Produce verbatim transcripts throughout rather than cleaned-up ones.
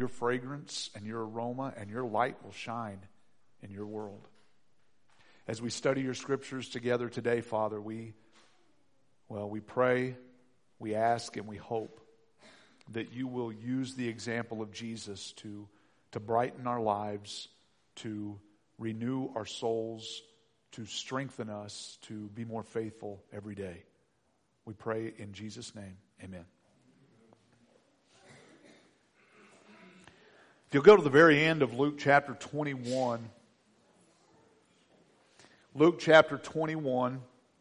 your fragrance and your aroma and your light will shine in your world. As we study your scriptures together today, Father, we, well, we pray, we ask, and we hope that you will use the example of Jesus to, to brighten our lives, to renew our souls, to strengthen us, to be more faithful every day. We pray in Jesus' name. Amen. If you'll go to the very end of Luke chapter twenty-one, Luke chapter twenty-one,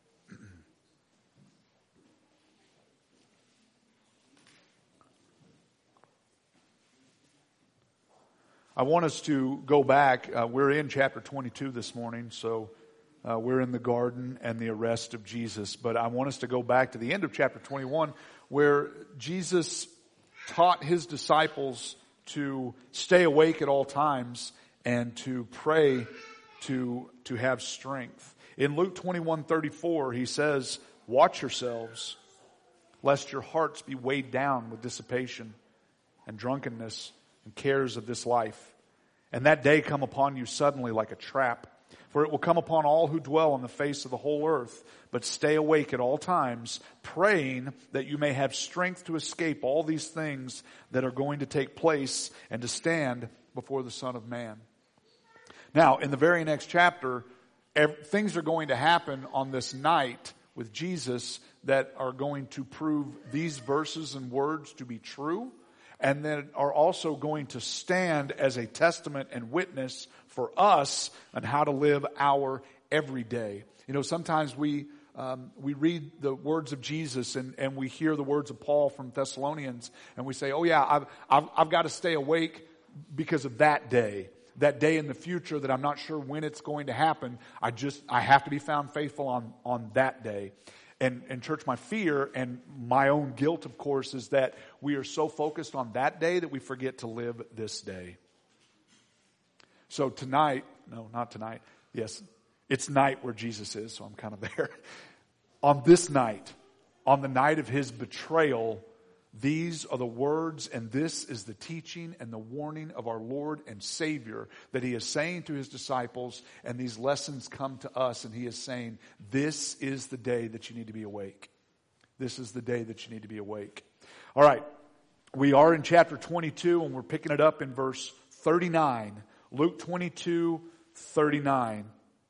I want us to go back. Uh, we're in chapter twenty-two this morning, so uh, we're in the garden and the arrest of Jesus. But I want us to go back to the end of chapter twenty-one, where Jesus taught his disciples to stay awake at all times and to pray to, to have strength. In Luke twenty-one thirty-four, he says, "Watch yourselves, lest your hearts be weighed down with dissipation and drunkenness and cares of this life. And that day come upon you suddenly like a trap. For it will come upon all who dwell on the face of the whole earth. But stay awake at all times, praying that you may have strength to escape all these things that are going to take place and to stand before the Son of Man." Now, in the very next chapter, things are going to happen on this night with Jesus that are going to prove these verses and words to be true, and that are also going to stand as a testament and witness for us on how to live our everyday. You know, sometimes we um, we read the words of Jesus and, and we hear the words of Paul from Thessalonians, and we say, "Oh yeah, I've I've, I've got to stay awake because of that day." That day in the future that I'm not sure when it's going to happen. I just, I have to be found faithful on, on that day. And, and church, my fear and my own guilt, of course, is that we are so focused on that day that we forget to live this day. So tonight, no, not tonight. Yes, it's night where Jesus is, so I'm kind of there. On this night, on the night of his betrayal, these are the words and this is the teaching and the warning of our Lord and Savior that he is saying to his disciples, and these lessons come to us, and he is saying, this is the day that you need to be awake. This is the day that you need to be awake. All right, we are in chapter twenty-two, and we're picking it up in verse thirty-nine. Luke twenty-two, thirty-nine.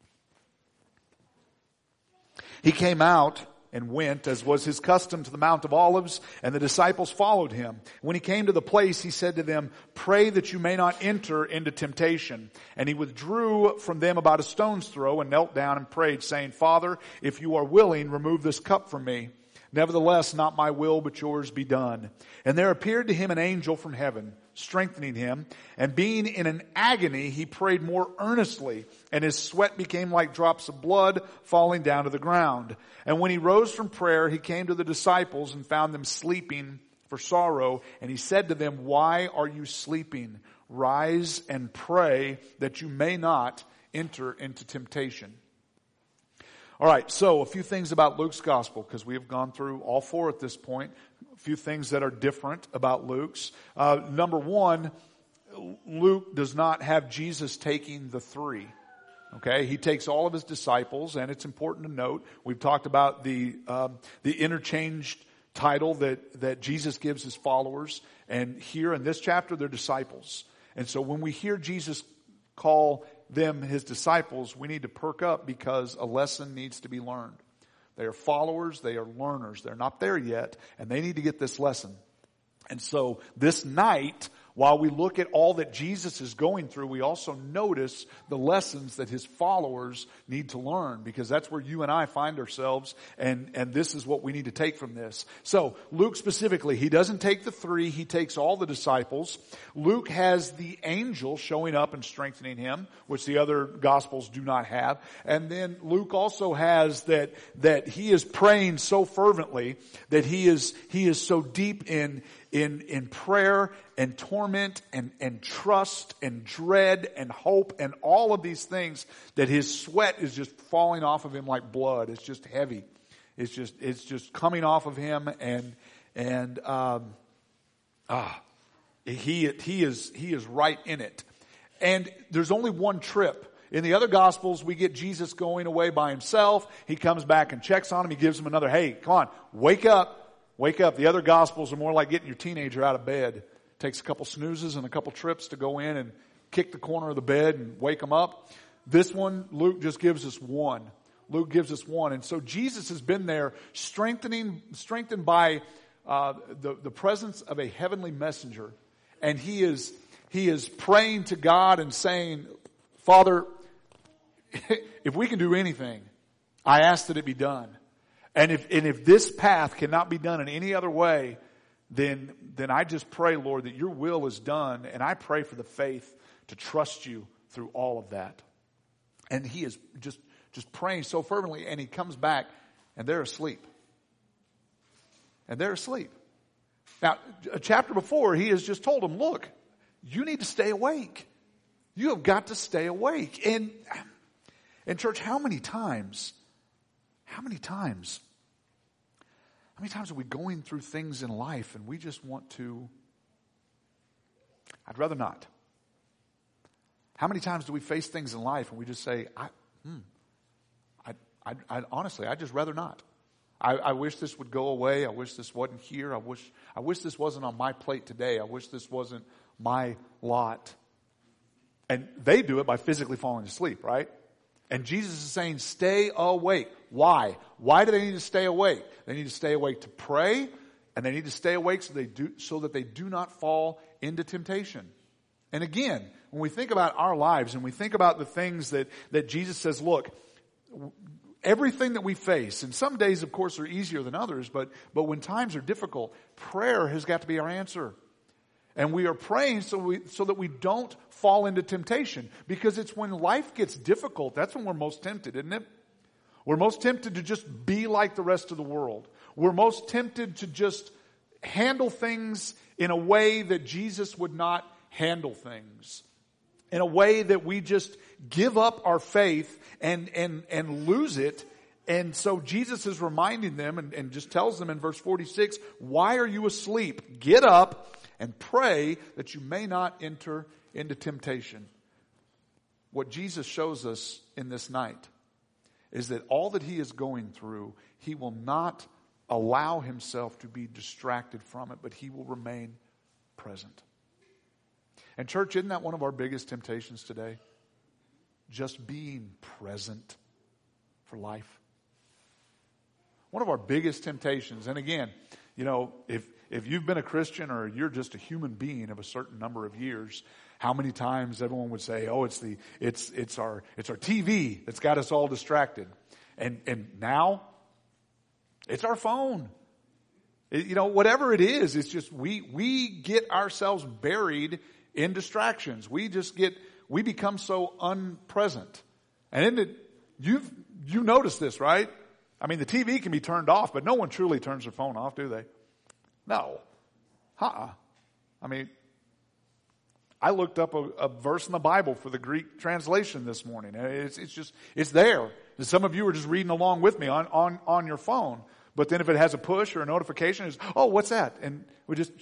He came out and went, as was his custom, to the Mount of Olives, and the disciples followed him. When he came to the place, he said to them, "Pray that you may not enter into temptation." And he withdrew from them about a stone's throw and knelt down and prayed, saying, "Father, if you are willing, remove this cup from me. Nevertheless, not my will, but yours be done." And there appeared to him an angel from heaven, strengthening him. And being in an agony, he prayed more earnestly, and his sweat became like drops of blood falling down to the ground. And when he rose from prayer, he came to the disciples and found them sleeping for sorrow. And he said to them, "Why are you sleeping? Rise and pray that you may not enter into temptation." All right, so a few things about Luke's gospel, because we have gone through all four at this point. A few things that are different about Luke's. Uh, number one, Luke does not have Jesus taking the three. Okay, he takes all of his disciples, and it's important to note, we've talked about the um, the interchanged title that, that Jesus gives his followers, and here in this chapter, they're disciples. And so when we hear Jesus call them his disciples, we need to perk up because a lesson needs to be learned. They are followers, they are learners. They're not there yet, and they need to get this lesson. And so this night, while we look at all that Jesus is going through, we also notice the lessons that his followers need to learn, because that's where you and I find ourselves, and, and this is what we need to take from this. So Luke specifically, he doesn't take the three, he takes all the disciples. Luke has the angel showing up and strengthening him, which the other gospels do not have. And then Luke also has that, that he is praying so fervently that he is, he is so deep in In, in prayer and torment and, and trust and dread and hope and all of these things that his sweat is just falling off of him like blood. It's just heavy. It's just, it's just coming off of him, and, and, um, ah, He, he, is, he is right in it. And there's only one trip. In the other Gospels, we get Jesus going away by himself. He comes back and checks on him. He gives him another, hey, come on, wake up. Wake up. The other Gospels are more like getting your teenager out of bed. Takes a couple snoozes and a couple trips to go in and kick the corner of the bed and wake them up. This one, Luke just gives us one. Luke gives us one. And so Jesus has been there strengthening, strengthened by uh, the, the presence of a heavenly messenger. And he is, he is praying to God and saying, Father, if we can do anything, I ask that it be done. And if, and if this path cannot be done in any other way, then, then I just pray, Lord, that your will is done. And I pray for the faith to trust you through all of that. And he is just, just praying so fervently, and he comes back and they're asleep. And they're asleep. Now, a chapter before, he has just told them, look, you need to stay awake. You have got to stay awake. And, and church, how many times, how many times, how many times are we going through things in life and we just want to, I'd rather not. How many times do we face things in life and we just say, I, hmm, I, I, I honestly, I'd just rather not. I, I wish this would go away. I wish this wasn't here. I wish, I wish this wasn't on my plate today. I wish this wasn't my lot. And they do it by physically falling asleep, right? And Jesus is saying, stay awake. Why? Why do they need to stay awake? They need to stay awake to pray, and they need to stay awake so they do, so that they do not fall into temptation. And again, when we think about our lives and we think about the things that, that Jesus says, look, everything that we face, and some days, of course, are easier than others, but, but when times are difficult, prayer has got to be our answer. And we are praying so we, so that we don't fall into temptation. Because it's when life gets difficult, that's when we're most tempted, isn't it? We're most tempted to just be like the rest of the world. We're most tempted to just handle things in a way that Jesus would not handle things. In a way that we just give up our faith and, and, and lose it. And so Jesus is reminding them and, and just tells them in verse forty-six, why are you asleep? Get up and pray that you may not enter into temptation. What Jesus shows us in this night is that all that he is going through, he will not allow himself to be distracted from it, but he will remain present. And church, isn't that one of our biggest temptations today? Just being present for life. One of our biggest temptations, and again, you know, if if you've been a Christian or you're just a human being of a certain number of years, how many times everyone would say, "Oh, it's the it's it's our it's our T V that's got us all distracted," and and now it's our phone. It, you know, whatever it is, it's just we we get ourselves buried in distractions. We just get we become so unpresent, and isn't it, you've you noticed this, right? I mean, the T V can be turned off, but no one truly turns their phone off, do they? No. Uh-uh. I mean, I looked up a, a verse in the Bible for the Greek translation this morning. It's, it's just, it's there. And some of you are just reading along with me on, on, on your phone. But then if it has a push or a notification, it's, oh, what's that? And we just,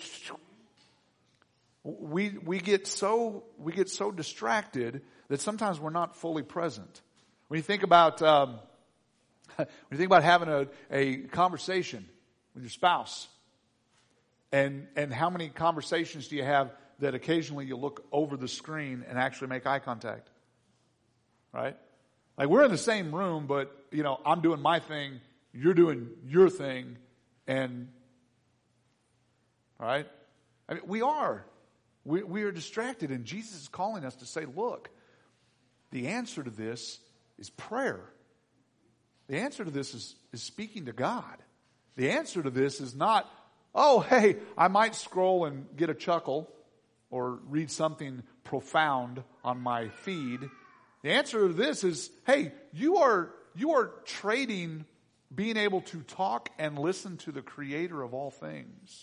we, we get so, we get so distracted that sometimes we're not fully present. When you think about, um, when you think about having a, a conversation with your spouse, and, and how many conversations do you have that occasionally you look over the screen and actually make eye contact? Right? Like we're in the same room, but you know, I'm doing my thing, you're doing your thing, and right? I mean, we are. We, we are distracted, and Jesus is calling us to say, look, the answer to this is prayer. The answer to this is, is speaking to God. The answer to this is not, oh, hey, I might scroll and get a chuckle or read something profound on my feed. The answer to this is, hey, you are you are trading being able to talk and listen to the Creator of all things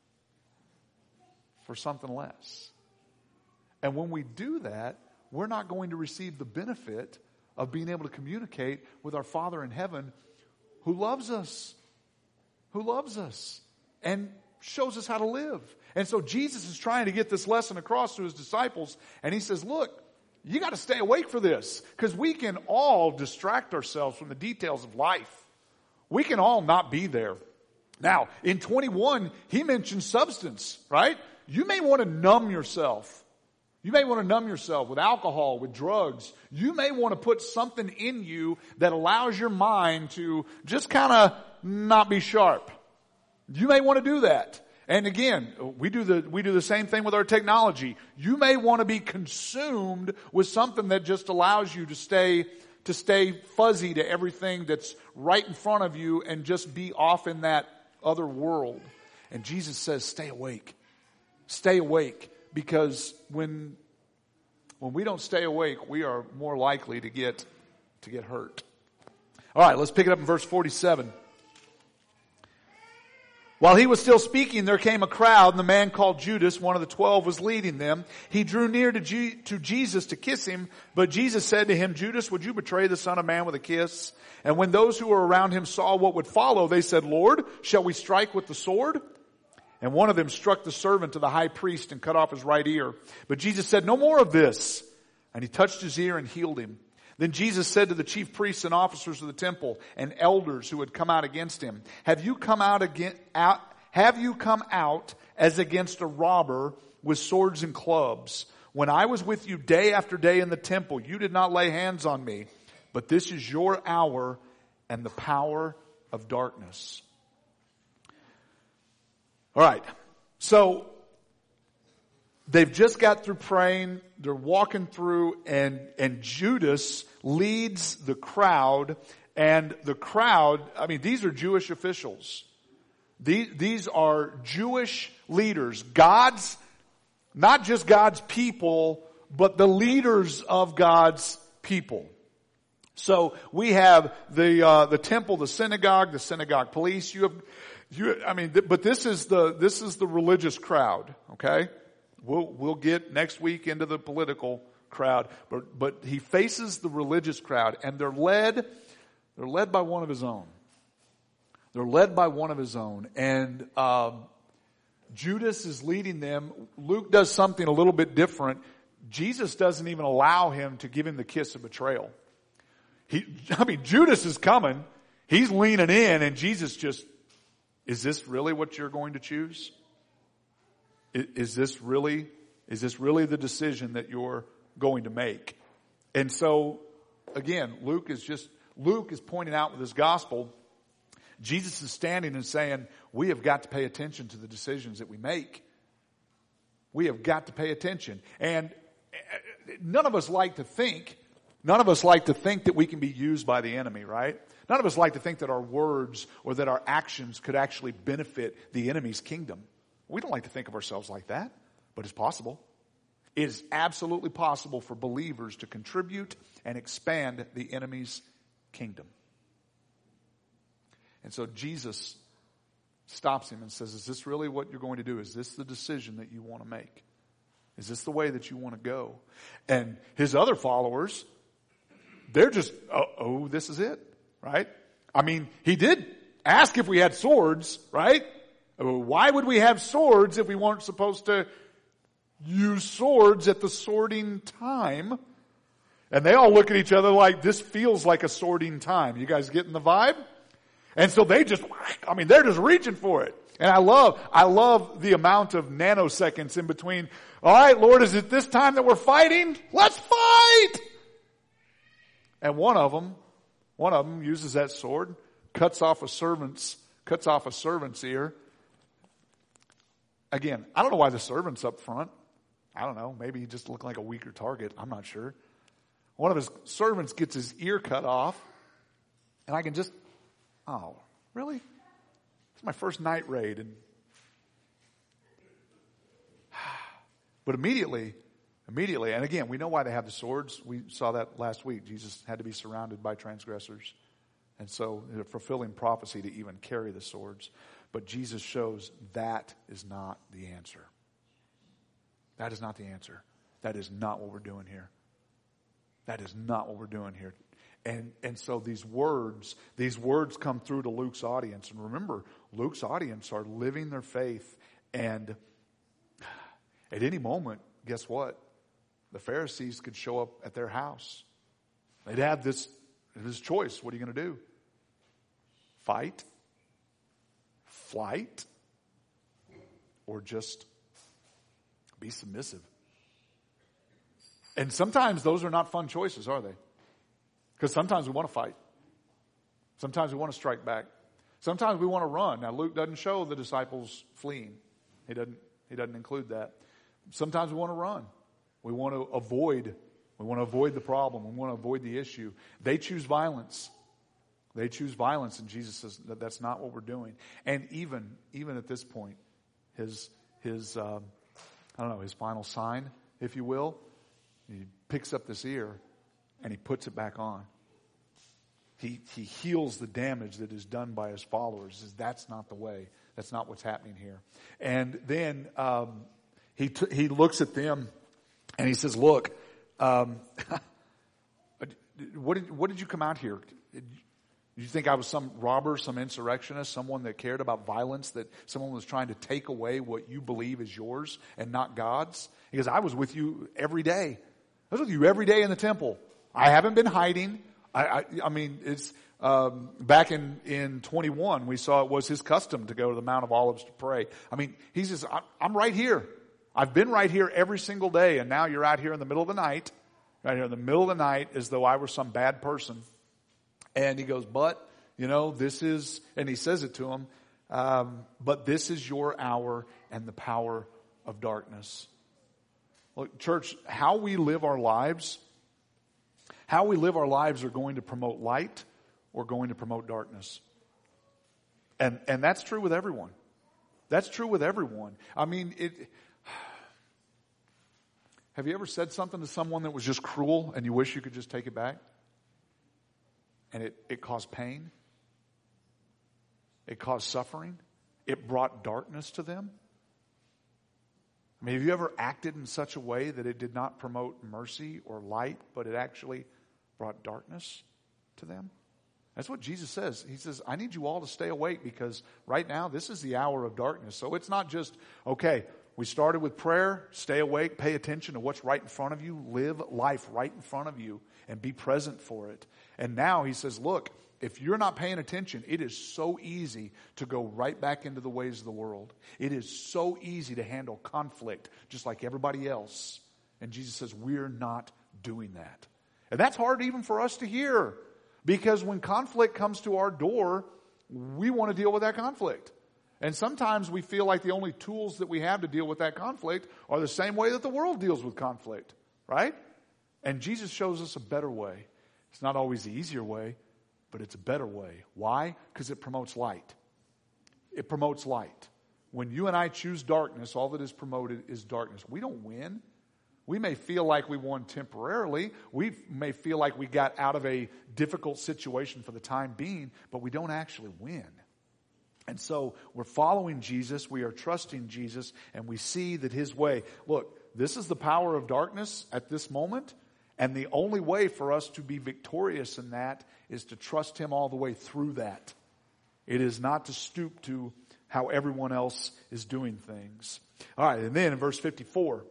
for something less. And when we do that, we're not going to receive the benefit of being able to communicate with our Father in heaven who loves us, who loves us and shows us how to live And so Jesus is trying to get this lesson across to his disciples. And he says, look, you got to stay awake for this. Because we can all distract ourselves from the details of life. We can all not be there. Now, in twenty-one, he mentions substance, right? You may want to numb yourself. You may want to numb yourself with alcohol, with drugs. You may want to put something in you that allows your mind to just kind of not be sharp. You may want to do that. And again, we do the, we do the same thing with our technology. You may want to be consumed with something that just allows you to stay, to stay fuzzy to everything that's right in front of you and just be off in that other world. And Jesus says, stay awake. Stay awake. Because when, when we don't stay awake, we are more likely to get, to get hurt. All right, let's pick it up in verse forty-seven. While he was still speaking, there came a crowd, and the man called Judas, one of the twelve, was leading them. He drew near to, G- to Jesus to kiss him, but Jesus said to him, Judas, would you betray the Son of Man with a kiss? And when those who were around him saw what would follow, they said, Lord, shall we strike with the sword? And one of them struck the servant of the high priest and cut off his right ear. But Jesus said, no more of this. And he touched his ear and healed him. Then Jesus said to the chief priests and officers of the temple and elders who had come out against him, Have you come out again, out, have you come out as against a robber with swords and clubs? When I was with you day after day in the temple, you did not lay hands on me, but this is your hour and the power of darkness. All right. So they've just got through praying. They're walking through, and, and Judas leads the crowd. And the crowd, I mean, these are Jewish officials. These, these are Jewish leaders. God's, not just God's people, but the leaders of God's people. So we have the, uh, the temple, the synagogue, the synagogue police. You have, you, I mean, th- but this is the, this is the religious crowd, okay? We'll, we'll get next week into the political crowd, but, but he faces the religious crowd, and they're led, they're led by one of his own. They're led by one of his own, and, um, Judas is leading them. Luke does something a little bit different. Jesus doesn't even allow him to give him the kiss of betrayal. He, I mean, Judas is coming. He's leaning in, and Jesus just, is this really what you're going to choose? Is, is this really, is this really the decision that you're going to make? And so, again, Luke is just, Luke is pointing out with his gospel, Jesus is standing and saying, we have got to pay attention to the decisions that we make. We have got to pay attention. And none of us like to think, none of us like to think that we can be used by the enemy, right? None of us like to think that our words or that our actions could actually benefit the enemy's kingdom. We don't like to think of ourselves like that, but it's possible. It is absolutely possible for believers to contribute and expand the enemy's kingdom. And so Jesus stops him and says, is this really what you're going to do? Is this the decision that you want to make? Is this the way that you want to go? And his other followers, they're just, oh, oh, this is it, right? I mean, he did ask if we had swords, right? Why would we have swords if we weren't supposed to use swords at the swording time? And they all look at each other like, this feels like a swording time. You guys getting the vibe? And so they just, I mean, they're just reaching for it. And I love, I love the amount of nanoseconds in between. All right, Lord, is it this time that we're fighting? Let's fight! And one of them, one of them uses that sword, cuts off a servant's, cuts off a servant's ear. Again, I don't know why the servant's up front. I don't know. Maybe he just looked like a weaker target. I'm not sure. One of his servants gets his ear cut off. And I can just, oh, really? It's my first night raid. And but immediately, immediately, and again, we know why they have the swords. We saw that last week. Jesus had to be surrounded by transgressors. And so, a fulfilling prophecy to even carry the swords. But Jesus shows that is not the answer. That is not the answer. That is not what we're doing here. That is not what we're doing here. And and so these words, these words come through to Luke's audience. And remember, Luke's audience are living their faith and At any moment, guess what? The Pharisees could show up at their house. They'd have this, this choice. What are you going to do? Fight? Flight? Or just be submissive? And sometimes those are not fun choices, are they? Because sometimes we want to fight. Sometimes we want to strike back. Sometimes we want to run. Now, Luke doesn't show the disciples fleeing. He doesn't, he doesn't include that. Sometimes we want to run. We want to avoid. We want to avoid the problem. We want to avoid the issue. They choose violence. They choose violence, and Jesus says that that's not what we're doing. And even, even at this point, his, his, um, I don't know, his final sign, if you will, he picks up this ear and he puts it back on. He, he heals the damage that is done by his followers. He says, that's not the way. That's not what's happening here. And then um, he t- he looks at them and he says, look, um, what did what did you come out here? Did you think I was some robber, some insurrectionist, someone that cared about violence, that someone was trying to take away what you believe is yours and not God's? He goes, I was with you every day. I was with you every day in the temple. I haven't been hiding. I, I, I mean, it's um, back in, in twenty-one, we saw it was his custom to go to the Mount of Olives to pray. I mean, he says, I'm, I'm right here. I've been right here every single day, and now you're out here in the middle of the night, right here in the middle of the night, as though I were some bad person. And he goes, but, you know, this is, and he says it to him, um, but this is your hour and the power of darkness. Look, church, how we live our lives, how we live our lives are going to promote light or going to promote darkness. And, and that's true with everyone. That's true with everyone. I mean, it, have you ever said something to someone that was just cruel and you wish you could just take it back? And it, it caused pain. It caused suffering. It brought darkness to them. I mean, have you ever acted in such a way that it did not promote mercy or light, but it actually brought darkness to them? That's what Jesus says. He says, I need you all to stay awake because right now this is the hour of darkness. So it's not just, okay, we started with prayer, stay awake, pay attention to what's right in front of you, live life right in front of you and be present for it. And now he says, look, if you're not paying attention, it is so easy to go right back into the ways of the world. It is so easy to handle conflict just like everybody else. And Jesus says, we're not doing that. And that's hard even for us to hear. Because when conflict comes to our door, we want to deal with that conflict. And sometimes we feel like the only tools that we have to deal with that conflict are the same way that the world deals with conflict. Right? And Jesus shows us a better way. It's not always the easier way, but it's a better way. Why? Because it promotes light. It promotes light. When you and I choose darkness, all that is promoted is darkness. We don't win. We may feel like we won temporarily. We may feel like we got out of a difficult situation for the time being, but we don't actually win. And so we're following Jesus, we are trusting Jesus, and we see that his way. Look, this is the power of darkness at this moment, and the only way for us to be victorious in that is to trust him all the way through that. It is not to stoop to how everyone else is doing things. All right, and then in verse fifty-four,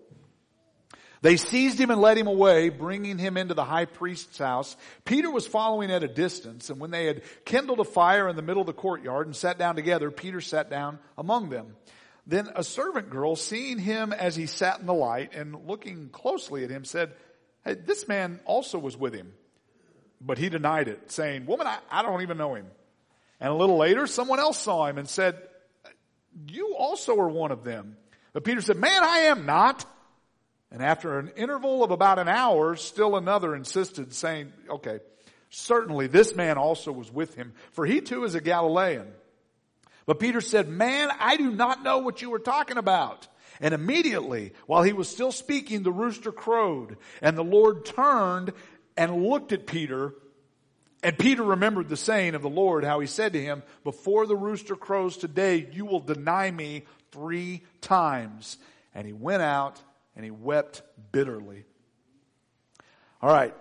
they seized him and led him away, bringing him into the high priest's house. Peter was following at a distance, and when they had kindled a fire in the middle of the courtyard and sat down together, Peter sat down among them. Then a servant girl, seeing him as he sat in the light and looking closely at him, said, hey, this man also was with him. But he denied it, saying, woman, I, I don't even know him. And a little later, someone else saw him and said, you also are one of them. But Peter said, man, I am not. And after an interval of about an hour, still another insisted, saying, okay, certainly this man also was with him, for he too is a Galilean. But Peter said, man, I do not know what you were talking about. And immediately, while he was still speaking, the rooster crowed, and the Lord turned and looked at Peter. And Peter remembered the saying of the Lord, how he said to him, before the rooster crows today, you will deny me three times. And he went out and he wept bitterly. All right.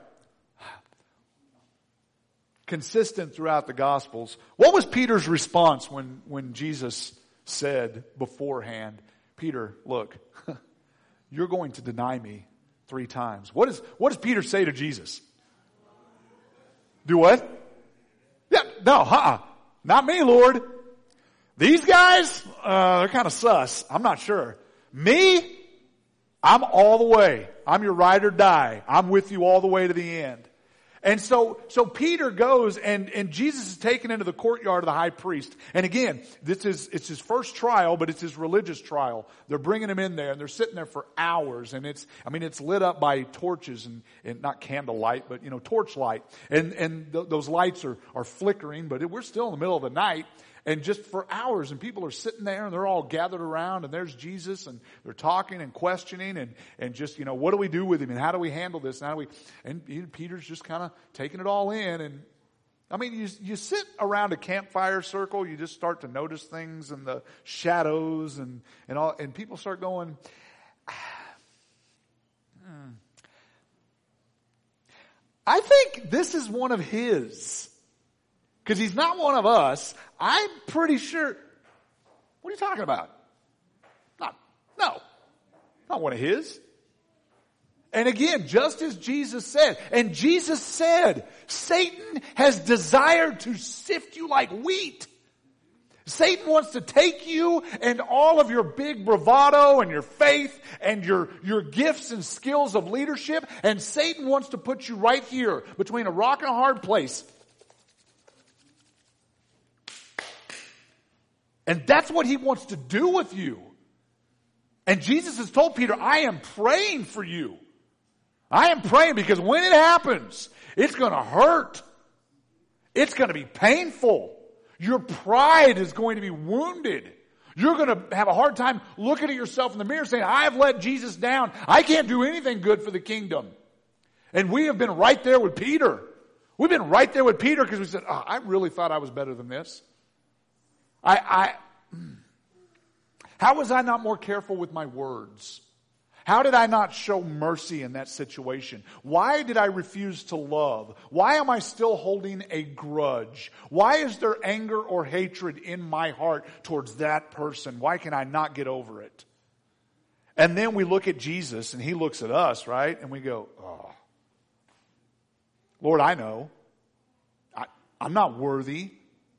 Consistent throughout the Gospels. What was Peter's response when, when Jesus said beforehand, Peter, look, you're going to deny me three times. What, is, what does Peter say to Jesus? Do what? Yeah, no, uh-uh. Not me, Lord. These guys, uh, they're kind of sus. I'm not sure. Me, I'm all the way. I'm your ride or die. I'm with you all the way to the end. And so, so Peter goes and, and Jesus is taken into the courtyard of the high priest. And again, this is, it's his first trial, but it's his religious trial. They're bringing him in there and they're sitting there for hours. And it's, I mean, it's lit up by torches and, and not candlelight, but, you know, torchlight. And, and th- those lights are, are flickering, but we're still in the middle of the night. And just for hours, and people are sitting there and they're all gathered around and there's Jesus and they're talking and questioning and, and just, you know, what do we do with him and how do we handle this? And how do we, and Peter's just kind of taking it all in. And I mean, you, you sit around a campfire circle, you just start to notice things and the shadows and, and all, and people start going, hmm. I think this is one of his. Because he's not one of us. I'm pretty sure. What are you talking about? Not, no. Not one of his. And again, just as Jesus said, and Jesus said, Satan has desired to sift you like wheat. Satan wants to take you and all of your big bravado and your faith and your, your gifts and skills of leadership, and Satan wants to put you right here between a rock and a hard place. And that's what he wants to do with you. And Jesus has told Peter, I am praying for you. I am praying because when it happens, it's going to hurt. It's going to be painful. Your pride is going to be wounded. You're going to have a hard time looking at yourself in the mirror saying, I have let Jesus down. I can't do anything good for the kingdom. And we have been right there with Peter. We've been right there with Peter because we said, oh, I really thought I was better than this. I, I, how was I not more careful with my words? How did I not show mercy in that situation? Why did I refuse to love? Why am I still holding a grudge? Why is there anger or hatred in my heart towards that person? Why can I not get over it? And then we look at Jesus and he looks at us, right? And we go, oh, Lord, I know. I, I'm not worthy.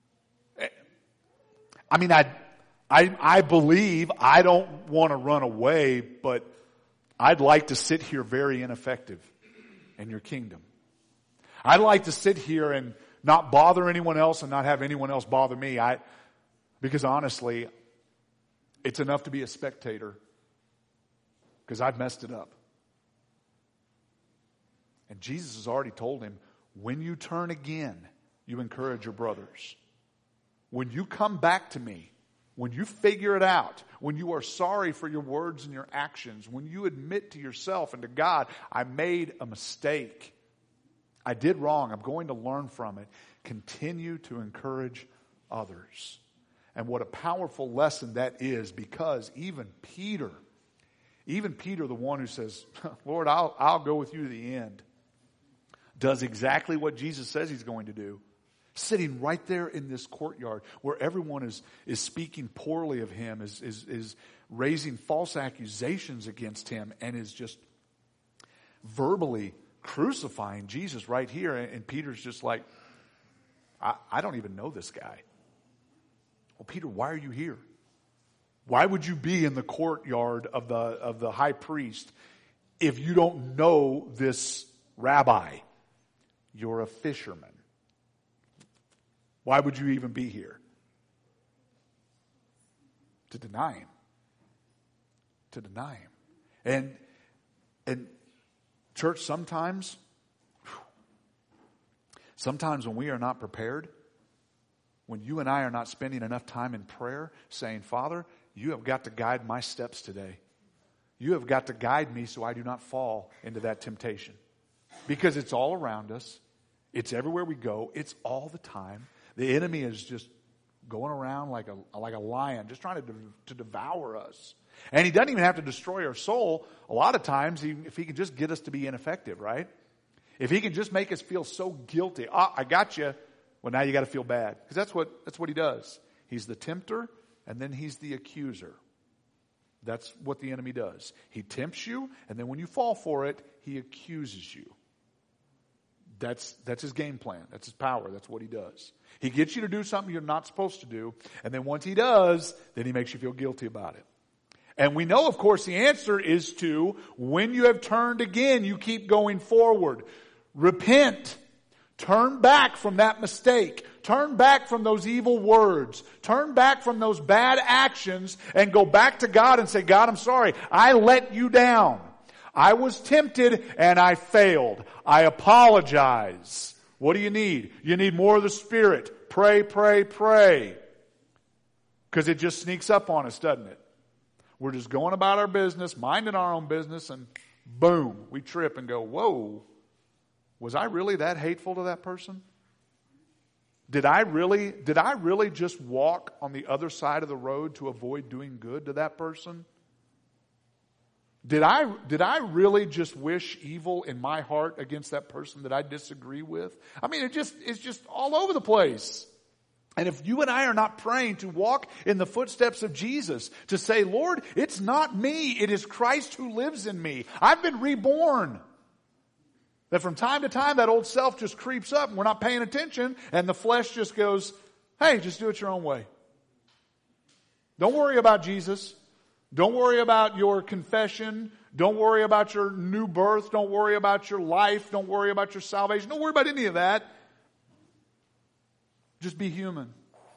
I mean, I, I, I believe I don't want to run away, but I'd like to sit here very ineffective in your kingdom. I'd like to sit here and not bother anyone else and not have anyone else bother me. I, because honestly, it's enough to be a spectator because I've messed it up. And Jesus has already told him, when you turn again, you encourage your brothers. When you come back to me, when you figure it out, when you are sorry for your words and your actions, when you admit to yourself and to God, I made a mistake. I did wrong. I'm going to learn from it. Continue to encourage others. And what a powerful lesson that is, because even Peter, even Peter, the one who says, Lord, I'll, I'll go with you to the end, does exactly what Jesus says he's going to do. Sitting right there in this courtyard where everyone is, is speaking poorly of him, is, is, is raising false accusations against him, and is just verbally crucifying Jesus right here. And Peter's just like, I, I don't even know this guy. Well, Peter, why are you here? Why would you be in the courtyard of the, of the high priest if you don't know this rabbi? You're a fisherman. Why would you even be here? To deny him. To deny him. And, and church, sometimes, sometimes when we are not prepared, when you and I are not spending enough time in prayer, saying, Father, you have got to guide my steps today. You have got to guide me so I do not fall into that temptation. Because it's all around us. It's everywhere we go. It's all the time. The enemy is just going around like a like a lion, just trying to, to devour us. And he doesn't even have to destroy our soul. A lot of times, he, if he can just get us to be ineffective, right? If he can just make us feel so guilty. Ah, I got you. Well, now you got to feel bad. Because that's what, that's what he does. He's the tempter, and then he's the accuser. That's what the enemy does. He tempts you, and then when you fall for it, he accuses you. That's, that's his game plan. That's his power. That's what he does. He gets you to do something you're not supposed to do, and then once he does, then he makes you feel guilty about it. And we know, of course, the answer is to, when you have turned again, you keep going forward. Repent. Turn back from that mistake. Turn back from those evil words. Turn back from those bad actions and go back to God and say, God, I'm sorry. I let you down. I was tempted and I failed. I apologize. What do you need? You need more of the Spirit. Pray, pray, pray. Because it just sneaks up on us, doesn't it? We're just going about our business, minding our own business, and boom, we trip and go, whoa, was I really that hateful to that person? Did I really, did I really just walk on the other side of the road to avoid doing good to that person? Did I, did I really just wish evil in my heart against that person that I disagree with? I mean, it just, it's just all over the place. And if you and I are not praying to walk in the footsteps of Jesus, to say, Lord, it's not me, it is Christ who lives in me. I've been reborn. That from time to time that old self just creeps up and we're not paying attention and the flesh just goes, hey, just do it your own way. Don't worry about Jesus. Don't worry about your confession. Don't worry about your new birth. Don't worry about your life. Don't worry about your salvation. Don't worry about any of that. Just be human.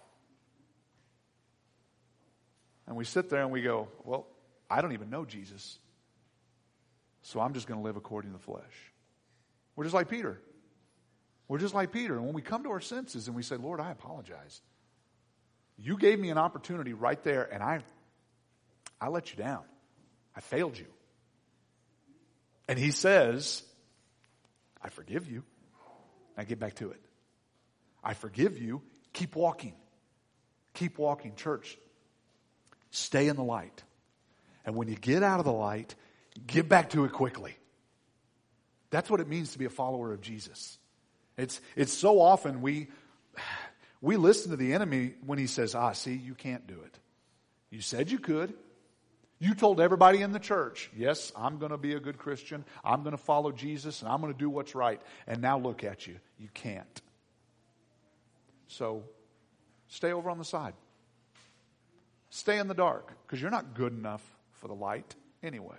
And we sit there and we go, well, I don't even know Jesus. So I'm just going to live according to the flesh. We're just like Peter. We're just like Peter. And when we come to our senses and we say, Lord, I apologize. You gave me an opportunity right there and I, I let you down. I failed you. And he says, I forgive you. Now get back to it. I forgive you. Keep walking. Keep walking. Church, stay in the light. And when you get out of the light, get back to it quickly. That's what it means to be a follower of Jesus. It's, it's so often we, we listen to the enemy when he says, ah, see, you can't do it. You said you could. You told everybody in the church, yes, I'm going to be a good Christian. I'm going to follow Jesus and I'm going to do what's right. And now look at you. You can't. So stay over on the side. Stay in the dark because you're not good enough for the light anyway.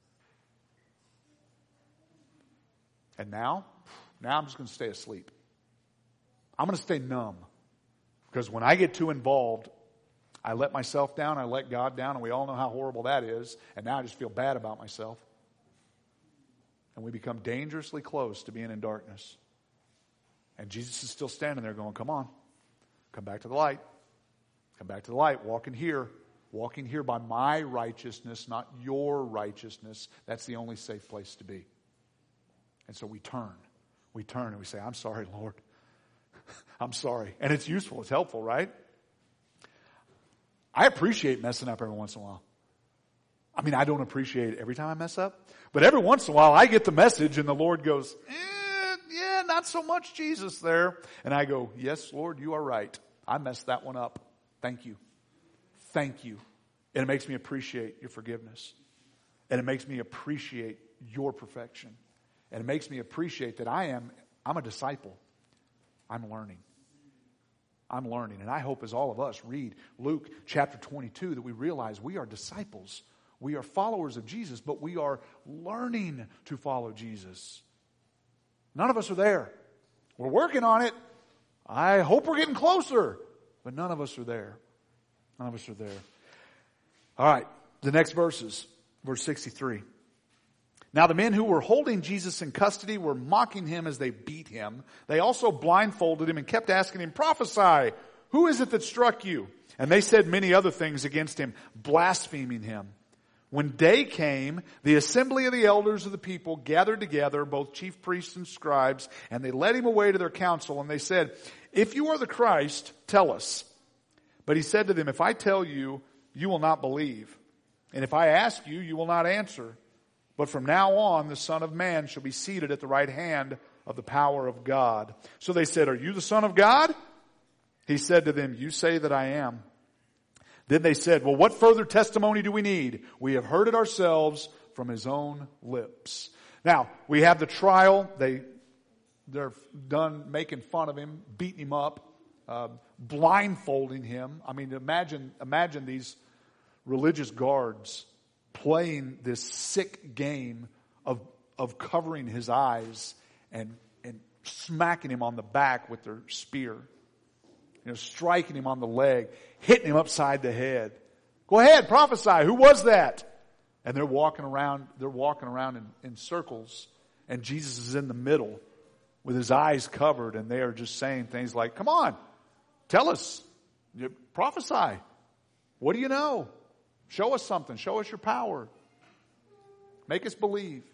And now, now I'm just going to stay asleep. I'm going to stay numb. Because when I get too involved, I let myself down, I let God down, and we all know how horrible that is. And now I just feel bad about myself. And we become dangerously close to being in darkness. And Jesus is still standing there going, come on, come back to the light. Come back to the light, walking here. Walking here by my righteousness, not your righteousness. That's the only safe place to be. And so we turn. We turn and we say, I'm sorry, Lord. I'm sorry. And it's useful. It's helpful, right? I appreciate messing up every once in a while. I mean, I don't appreciate it every time I mess up. But every once in a while, I get the message and the Lord goes, eh, yeah, not so much Jesus there. And I go, yes, Lord, you are right. I messed that one up. Thank you. Thank you. And it makes me appreciate your forgiveness. And it makes me appreciate your perfection. And it makes me appreciate that I am, I'm a disciple. I'm learning. I'm learning. And I hope as all of us read Luke chapter twenty-two that we realize we are disciples. We are followers of Jesus, but we are learning to follow Jesus. None of us are there. We're working on it. I hope we're getting closer. But none of us are there. None of us are there. All right. The next verses. Verse sixty-three. Now the men who were holding Jesus in custody were mocking him as they beat him. They also blindfolded him and kept asking him, prophesy, who is it that struck you? And they said many other things against him, blaspheming him. When day came, the assembly of the elders of the people gathered together, both chief priests and scribes, and they led him away to their council. And they said, if you are the Christ, tell us. But he said to them, if I tell you, you will not believe. And if I ask you, you will not answer. But from now on, the Son of Man shall be seated at the right hand of the power of God. So they said, are you the Son of God? He said to them, you say that I am. Then they said, well, what further testimony do we need? We have heard it ourselves from his own lips. Now, we have the trial. They, they're done making fun of him, beating him up, uh, blindfolding him. I mean, imagine, imagine these religious guards playing this sick game of, of covering his eyes and, and smacking him on the back with their spear. You know, striking him on the leg, hitting him upside the head. Go ahead, prophesy. Who was that? And they're walking around, they're walking around in, in circles, and Jesus is in the middle with his eyes covered, and they are just saying things like, come on, tell us, prophesy. What do you know? Show us something. Show us your power. Make us believe.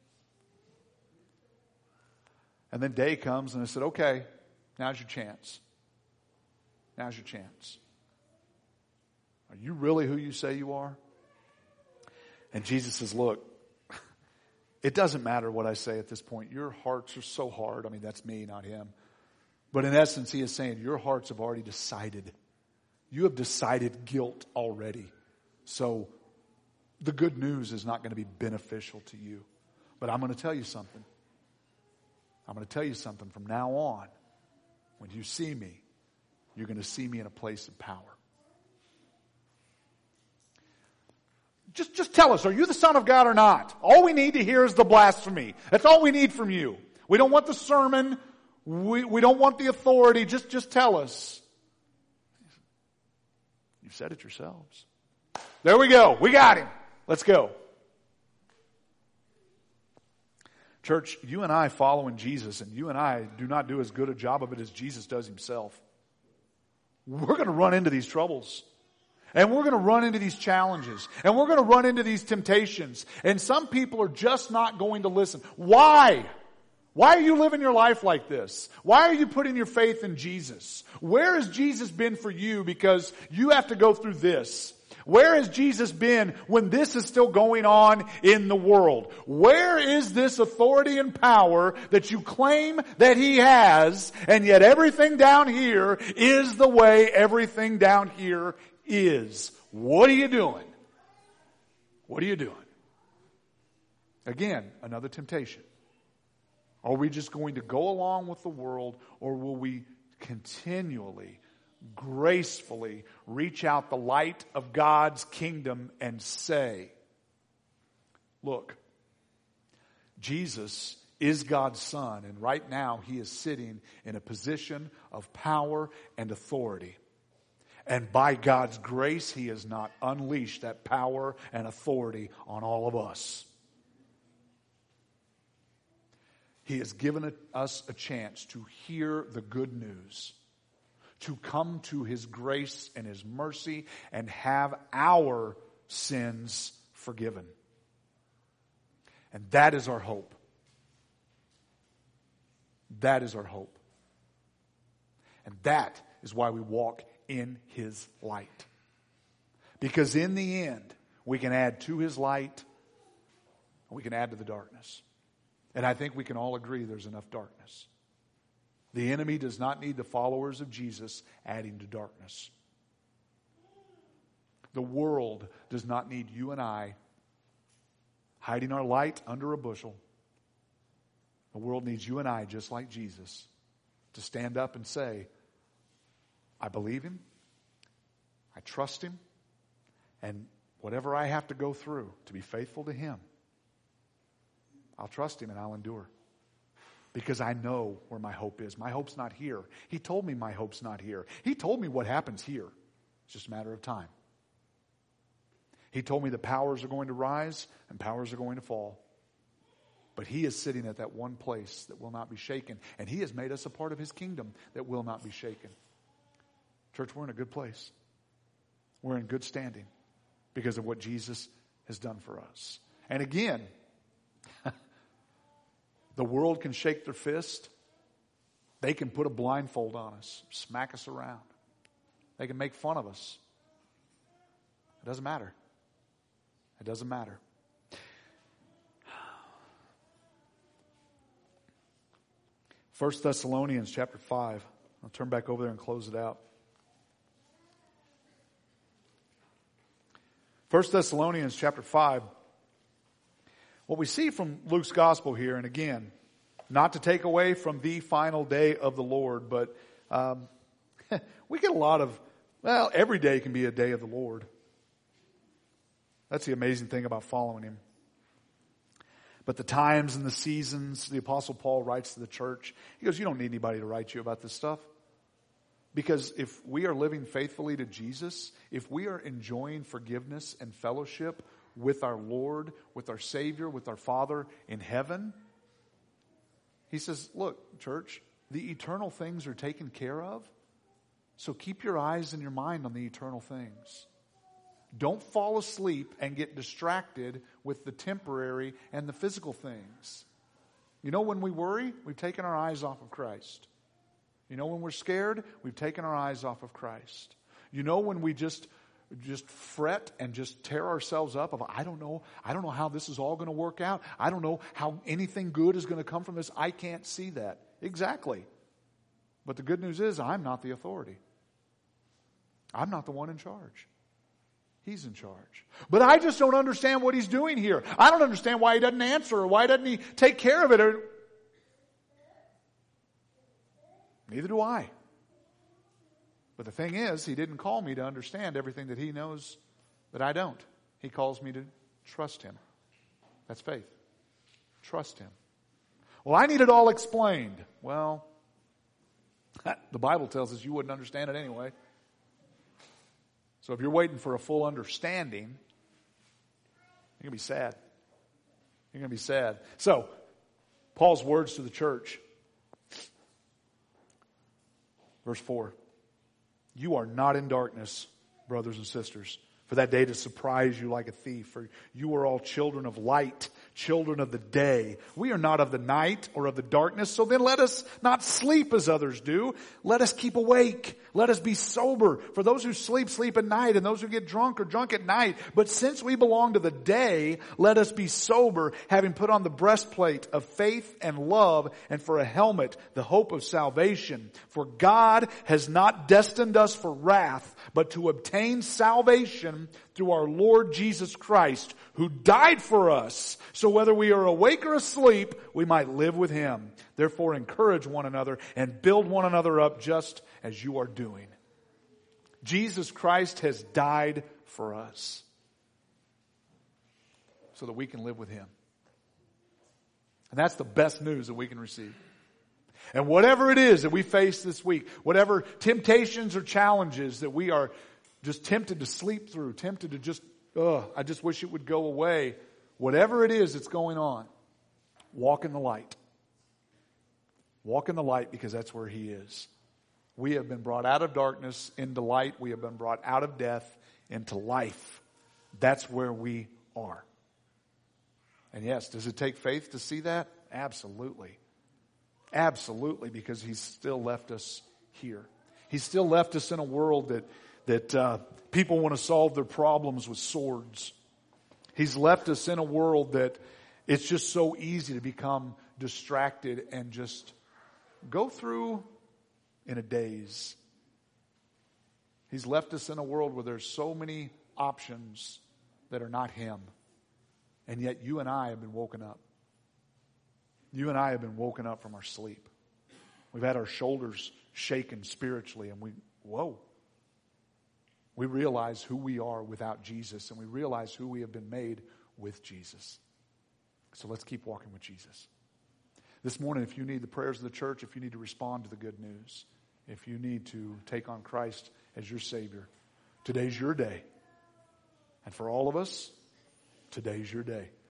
And then day comes, and I said, okay, now's your chance. Now's your chance. Are you really who you say you are? And Jesus says, look, it doesn't matter what I say at this point. Your hearts are so hard. I mean, that's me, not him. But in essence, he is saying, your hearts have already decided. You have decided guilt already. So the good news is not going to be beneficial to you. But I'm going to tell you something. I'm going to tell you something from now on. When you see me, you're going to see me in a place of power. Just, just tell us, are you the Son of God or not? All we need to hear is the blasphemy. That's all we need from you. We don't want the sermon. We, we don't want the authority. Just, just tell us. You've said it yourselves. There we go. We got him. Let's go. Church, you and I following Jesus, and you and I do not do as good a job of it as Jesus does himself. We're going to run into these troubles. And we're going to run into these challenges. And we're going to run into these temptations. And some people are just not going to listen. Why? Why are you living your life like this? Why are you putting your faith in Jesus? Where has Jesus been for you because you have to go through this? Where has Jesus been when this is still going on in the world? Where is this authority and power that you claim that he has, and yet everything down here is the way everything down here is? What are you doing? What are you doing? Again, another temptation. Are we just going to go along with the world, or will we continually, gracefully reach out the light of God's kingdom and say, look, Jesus is God's Son, and right now he is sitting in a position of power and authority. And by God's grace, he has not unleashed that power and authority on all of us. He has given us a chance to hear the good news, to come to his grace and his mercy and have our sins forgiven. And that is our hope. That is our hope. And that is why we walk in his light. Because in the end, we can add to his light, and we can add to the darkness. And I think we can all agree there's enough darkness. The enemy does not need the followers of Jesus adding to darkness. The world does not need you and I hiding our light under a bushel. The world needs you and I, just like Jesus, to stand up and say, I believe him, I trust him, and whatever I have to go through to be faithful to him, I'll trust him and I'll endure. Because I know where my hope is. My hope's not here. He told me my hope's not here. He told me what happens here. It's just a matter of time. He told me the powers are going to rise and powers are going to fall. But he is sitting at that one place that will not be shaken. And he has made us a part of his kingdom that will not be shaken. Church, we're in a good place. We're in good standing because of what Jesus has done for us. And again, the world can shake their fist. They can put a blindfold on us, smack us around. They can make fun of us. It doesn't matter. It doesn't matter. First Thessalonians chapter five. I'll turn back over there and close it out. First Thessalonians chapter five. What we see from Luke's gospel here, and again, not to take away from the final day of the Lord, but um, we get a lot of, well, every day can be a day of the Lord. That's the amazing thing about following Him. But the times and the seasons, the Apostle Paul writes to the church, he goes, you don't need anybody to write you about this stuff. Because if we are living faithfully to Jesus, if we are enjoying forgiveness and fellowship with our Lord, with our Savior, with our Father in heaven, he says, look, church, the eternal things are taken care of. So keep your eyes and your mind on the eternal things. Don't fall asleep and get distracted with the temporary and the physical things. You know, when we worry, we've taken our eyes off of Christ. You know, when we're scared, we've taken our eyes off of Christ. You know, when we just just fret and just tear ourselves up of, I don't know, I don't know how this is all going to work out. I don't know how anything good is going to come from this. I can't see that. Exactly. But the good news is I'm not the authority. I'm not the one in charge. He's in charge. But I just don't understand what He's doing here. I don't understand why He doesn't answer or why doesn't He take care of it. Or... Neither do I. But the thing is, He didn't call me to understand everything that He knows that I don't. He calls me to trust Him. That's faith. Trust Him. Well, I need it all explained. Well, the Bible tells us you wouldn't understand it anyway. So if you're waiting for a full understanding, you're going to be sad. You're going to be sad. So, Paul's words to the church. Verse four. You are not in darkness, brothers and sisters, for that day to surprise you like a thief. For you are all children of light, children of the day. We are not of the night or of the darkness. So then let us not sleep as others do. Let us keep awake. Let us be sober. For those who sleep, sleep at night. And those who get drunk are drunk at night. But since we belong to the day, let us be sober, having put on the breastplate of faith and love, and for a helmet, the hope of salvation. For God has not destined us for wrath, but to obtain salvation through our Lord Jesus Christ, who died for us, so whether we are awake or asleep, we might live with Him. Therefore, encourage one another and build one another up just as you are doing. Jesus Christ has died for us so that we can live with Him. And that's the best news that we can receive. And whatever it is that we face this week, whatever temptations or challenges that we are just tempted to sleep through, tempted to just, ugh, I just wish it would go away. Whatever it is that's going on, walk in the light. Walk in the light because that's where He is. We have been brought out of darkness into light. We have been brought out of death into life. That's where we are. And yes, does it take faith to see that? Absolutely. Absolutely, because He's still left us here. He's still left us in a world that that uh, people want to solve their problems with swords. He's left us in a world that it's just so easy to become distracted and just go through in a daze. He's left us in a world where there's so many options that are not Him. And yet you and I have been woken up. You and I have been woken up from our sleep. We've had our shoulders shaken spiritually, and we, whoa. We realize who we are without Jesus, and we realize who we have been made with Jesus. So let's keep walking with Jesus. This morning, if you need the prayers of the church, if you need to respond to the good news, if you need to take on Christ as your Savior, today's your day. And for all of us, today's your day.